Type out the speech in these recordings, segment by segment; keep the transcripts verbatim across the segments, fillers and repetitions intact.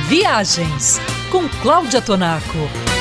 Viagens com Cláudia Tonaco.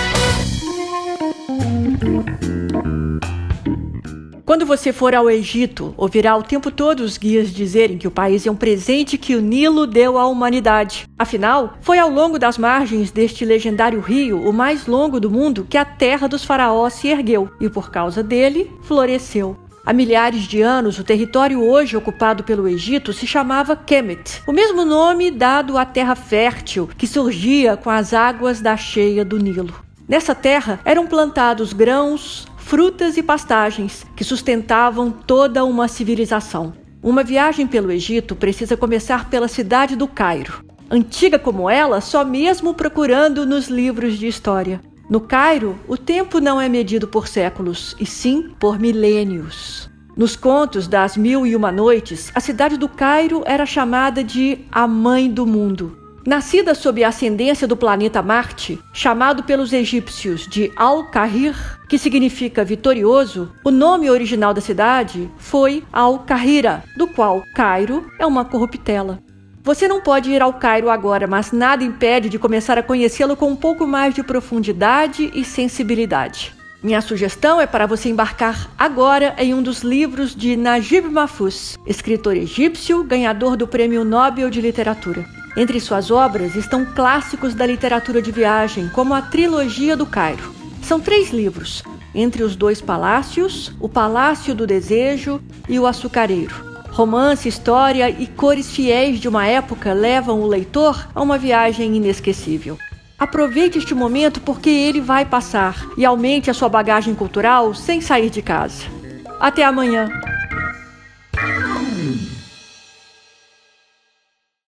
Quando você for ao Egito, ouvirá o tempo todo os guias dizerem que o país é um presente que o Nilo deu à humanidade. Afinal, foi ao longo das margens deste legendário rio, o mais longo do mundo, que a terra dos faraós se ergueu e, por causa dele, floresceu. Há milhares de anos, o território hoje ocupado pelo Egito se chamava Kemet, o mesmo nome dado à terra fértil que surgia com as águas da cheia do Nilo. Nessa terra eram plantados grãos, frutas e pastagens que sustentavam toda uma civilização. Uma viagem pelo Egito precisa começar pela cidade do Cairo. Antiga como ela, só mesmo procurando nos livros de história. No Cairo, o tempo não é medido por séculos, e sim por milênios. Nos contos das Mil e Uma Noites, a cidade do Cairo era chamada de a Mãe do Mundo. Nascida sob a ascendência do planeta Marte, chamado pelos egípcios de Al-Kahir, que significa vitorioso, o nome original da cidade foi Al-Kahira, do qual Cairo é uma corruptela. Você não pode ir ao Cairo agora, mas nada impede de começar a conhecê-lo com um pouco mais de profundidade e sensibilidade. Minha sugestão é para você embarcar agora em um dos livros de Najib Mahfouz, escritor egípcio, ganhador do Prêmio Nobel de Literatura. Entre suas obras estão clássicos da literatura de viagem, como a Trilogia do Cairo. São três livros, Entre os Dois Palácios, O Palácio do Desejo e O Açucareiro. Romance, história e cores fiéis de uma época levam o leitor a uma viagem inesquecível. Aproveite este momento porque ele vai passar e aumente a sua bagagem cultural sem sair de casa. Até amanhã!